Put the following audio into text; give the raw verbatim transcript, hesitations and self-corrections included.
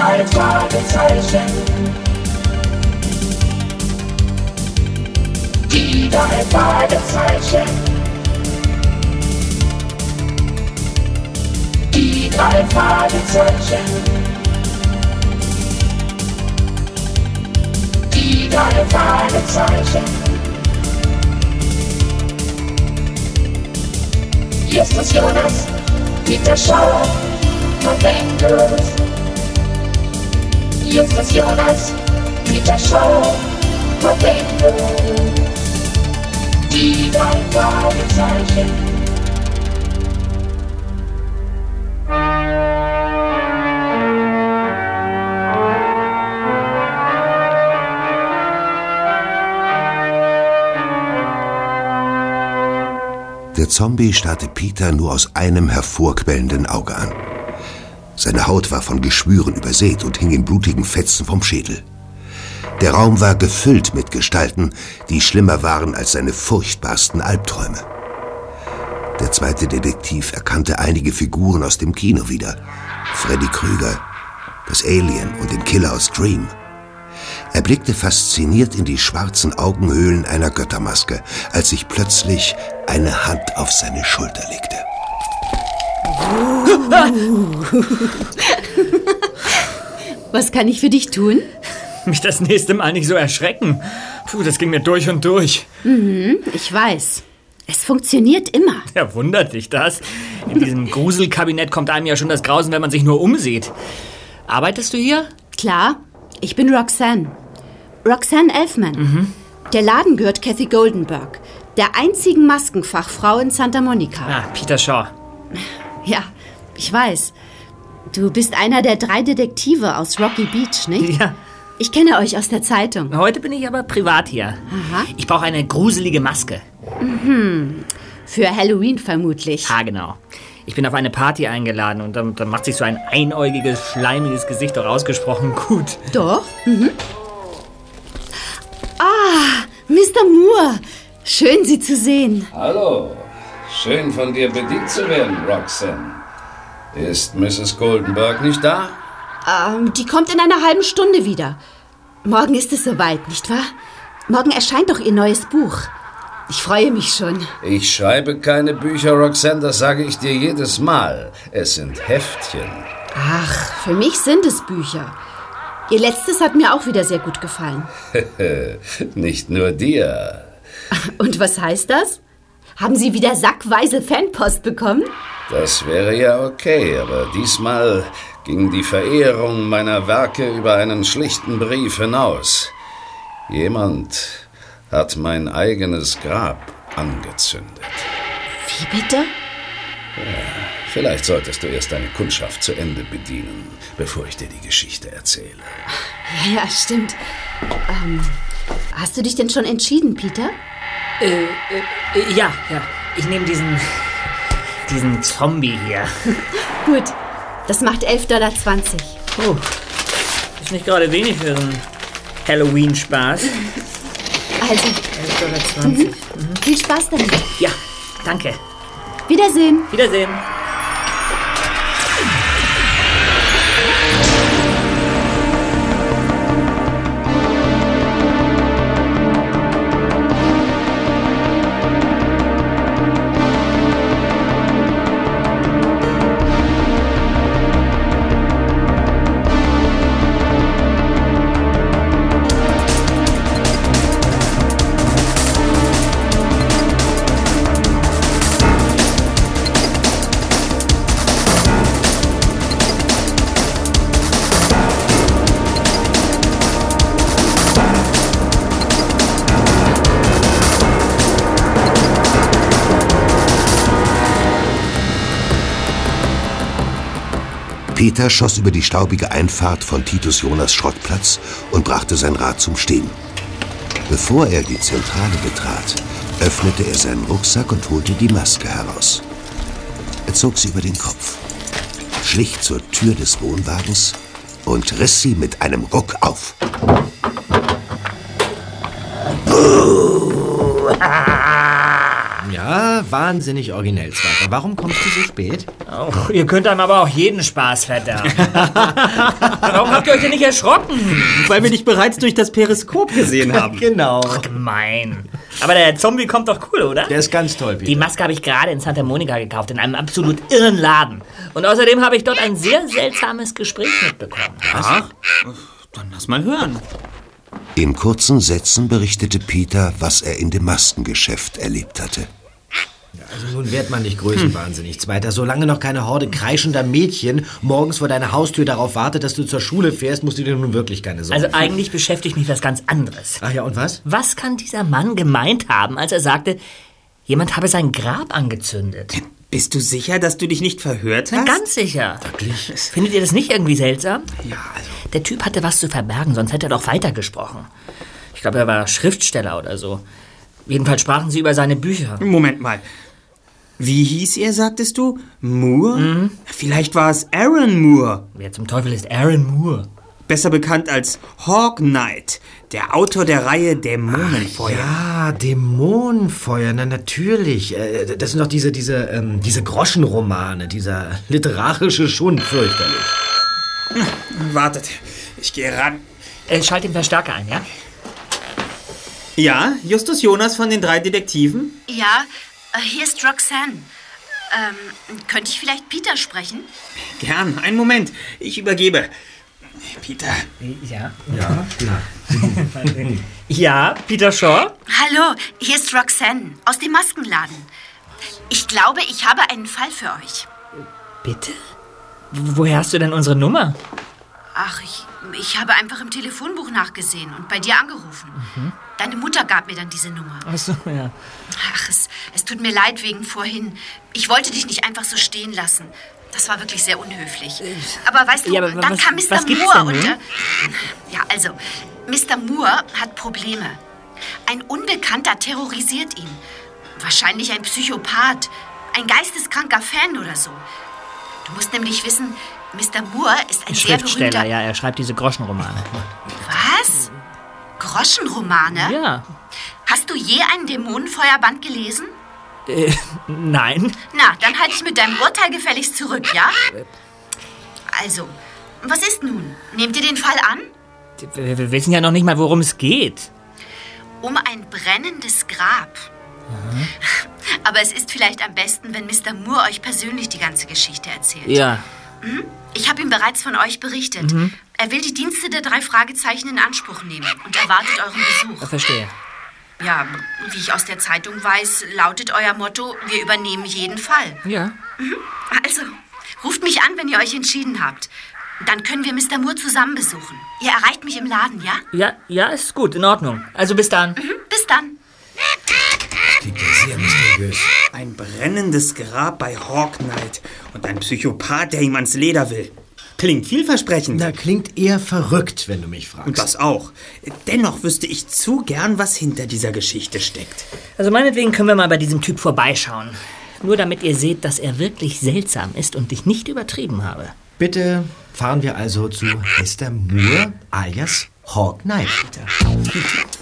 drei Fragezeichen. Die drei Fragezeichen. Die drei Fragezeichen. Die drei Fragezeichen. Justus Jonas, Peter Shaw, November. Justus Jonas, Peter Shaw, November. Die drei Fragezeichen. Der Zombie starrte Peter nur aus einem hervorquellenden Auge an. Seine Haut war von Geschwüren übersät und hing in blutigen Fetzen vom Schädel. Der Raum war gefüllt mit Gestalten, die schlimmer waren als seine furchtbarsten Albträume. Der zweite Detektiv erkannte einige Figuren aus dem Kino wieder. Freddy Krüger, das Alien und den Killer aus Scream. Er blickte fasziniert in die schwarzen Augenhöhlen einer Göttermaske, als sich plötzlich eine Hand auf seine Schulter legte. Was kann ich für dich tun? Mich das nächste Mal nicht so erschrecken. Puh, das ging mir durch und durch. Mhm, ich weiß. Es funktioniert immer. Ja, wundert dich das? In diesem Gruselkabinett kommt einem ja schon das Grausen, wenn man sich nur umsieht. Arbeitest du hier? Klar, ich bin Roxanne. Roxanne Elfman. Mhm. Der Laden gehört Kathy Goldenberg, der einzigen Maskenfachfrau in Santa Monica. Ah, Peter Shaw. Ja, ich weiß. Du bist einer der drei Detektive aus Rocky Beach, nicht? Ja. Ich kenne euch aus der Zeitung. Heute bin ich aber privat hier. Aha. Ich brauche eine gruselige Maske. Mhm. Für Halloween vermutlich. Ah, genau. Ich bin auf eine Party eingeladen und dann, dann macht sich so ein einäugiges, schleimiges Gesicht doch ausgesprochen gut. Doch? Mhm. Ah, Mister Moore. Schön, Sie zu sehen. Hallo. Schön von dir bedient zu werden, Roxanne. Ist Misses Goldenberg nicht da? Ähm, die kommt in einer halben Stunde wieder. Morgen ist es soweit, nicht wahr? Morgen erscheint doch Ihr neues Buch. Ich freue mich schon. Ich schreibe keine Bücher, Roxanne, das sage ich dir jedes Mal. Es sind Heftchen. Ach, für mich sind es Bücher. Ihr letztes hat mir auch wieder sehr gut gefallen. Nicht nur dir. Und was heißt das? Haben Sie wieder sackweise Fanpost bekommen? Das wäre ja okay, aber diesmal ging die Verehrung meiner Werke über einen schlichten Brief hinaus. Jemand hat mein eigenes Grab angezündet. Wie bitte? Ja, vielleicht solltest du erst deine Kundschaft zu Ende bedienen, bevor ich dir die Geschichte erzähle. Ja, ja, stimmt. Ähm, hast du dich denn schon entschieden, Peter? Äh, äh, ja, ja. Ich nehme diesen, diesen Zombie hier. Gut, das macht elf Dollar zwanzig. Oh, ist nicht gerade wenig für so einen Halloween-Spaß. Also, elf Dollar zwanzig. Mhm. Mhm. Viel Spaß damit. Ja, danke. Wiedersehen. Wiedersehen. Peter schoss über die staubige Einfahrt von Titus Jonas Schrottplatz und brachte sein Rad zum Stehen. Bevor er die Zentrale betrat, öffnete er seinen Rucksack und holte die Maske heraus. Er zog sie über den Kopf, schlich zur Tür des Wohnwagens und riss sie mit einem Ruck auf. Ja, Ja, wahnsinnig originell, Zweiter. Warum kommst du so spät? Oh, ihr könnt einem aber auch jeden Spaß verderben. Warum habt ihr euch denn nicht erschrocken? Weil wir dich bereits durch das Periskop gesehen haben. Genau. Gemein. Aber der Zombie kommt doch cool, oder? Der ist ganz toll, Peter. Die Maske habe ich gerade in Santa Monica gekauft, in einem absolut irren Laden. Und außerdem habe ich dort ein sehr seltsames Gespräch mitbekommen. Ach, dann lass mal hören. In kurzen Sätzen berichtete Peter, was er in dem Maskengeschäft erlebt hatte. Also nun wird man nicht größenwahnsinnig, Zweiter. Solange noch keine Horde kreischender Mädchen morgens vor deiner Haustür darauf wartet, dass du zur Schule fährst, musst du dir nun wirklich keine Sorgen Also eigentlich beschäftigt mich was ganz anderes. Ach ja, und was? Was kann dieser Mann gemeint haben, als er sagte, jemand habe sein Grab angezündet? Bist du sicher, dass du dich nicht verhört Na, hast? ganz sicher. Wirklich? Findet ihr das nicht irgendwie seltsam? Ja, also... Der Typ hatte was zu verbergen, sonst hätte er doch weitergesprochen. Ich glaube, er war Schriftsteller oder so. Jedenfalls sprachen sie über seine Bücher. Moment mal. Wie hieß er, sagtest du? Moore? Mhm. Vielleicht war es Aaron Moore. Wer zum Teufel ist Aaron Moore? Besser bekannt als Hawk Knight, der Autor der Reihe Dämonenfeuer. Ja, Dämonenfeuer, na natürlich. Äh, Das sind doch diese, diese, ähm, diese Groschenromane, dieser literarische Schund, fürchterlich. Wartet, ich gehe ran. Äh, schalt den Verstärker ein, ja? Ja, Justus Jonas von den drei Detektiven? Ja, äh, hier ist Roxanne. Ähm, könnte ich vielleicht Peter sprechen? Gern, einen Moment, ich übergebe. Peter. Ja. Ja, klar. Ja, Peter Shaw? Hallo, hier ist Roxanne aus dem Maskenladen. Ich glaube, ich habe einen Fall für euch. Bitte? Woher hast du denn unsere Nummer? Ach, ich, ich habe einfach im Telefonbuch nachgesehen und bei dir angerufen. Mhm. Deine Mutter gab mir dann diese Nummer. Ach so, ja. Ach, es, es tut mir leid wegen vorhin. Ich wollte dich nicht einfach so stehen lassen. Das war wirklich sehr unhöflich. Aber weißt du, Ja, aber dann was- kam Mister was gibt's Moore denn und... nun? Äh, ja, also, Mister Moore hat Probleme. Ein Unbekannter terrorisiert ihn. Wahrscheinlich ein Psychopath, ein geisteskranker Fan oder so. Du musst nämlich wissen, Mister Moore ist ein sehr Schriftsteller, berühmter... ja, er schreibt diese Groschenromane. Was? Groschenromane? Ja. Hast du je einen Dämonenfeuerband gelesen? Äh, nein. Na, dann halte ich mit deinem Urteil gefälligst zurück, ja? Also, was ist nun? Nehmt ihr den Fall an? Wir, wir wissen ja noch nicht mal, worum es geht. Um ein brennendes Grab. Mhm. Aber es ist vielleicht am besten, wenn Mister Moore euch persönlich die ganze Geschichte erzählt. Ja. Mhm. Ich habe ihm bereits von euch berichtet. Mhm. Er will die Dienste der drei Fragezeichen in Anspruch nehmen und erwartet euren Besuch. Verstehe. Ja, wie ich aus der Zeitung weiß, lautet euer Motto, wir übernehmen jeden Fall. Ja. Mhm. Also, ruft mich an, wenn ihr euch entschieden habt. Dann können wir Mister Moore zusammen besuchen. Ihr erreicht mich im Laden, ja? Ja, ja, ist gut, in Ordnung. Also bis dann. Mhm. Bis dann. Klingt ja sehr mysteriös. Ein brennendes Grab bei Hawk Knight und ein Psychopath, der ihm ans Leder will. Klingt vielversprechend. Na, klingt eher verrückt, wenn du mich fragst. Und das auch. Dennoch wüsste ich zu gern, was hinter dieser Geschichte steckt. Also meinetwegen können wir mal bei diesem Typ vorbeischauen. Nur damit ihr seht, dass er wirklich seltsam ist und ich nicht übertrieben habe. Bitte fahren wir also zu Mister Moore alias Hawk Knight, Peter.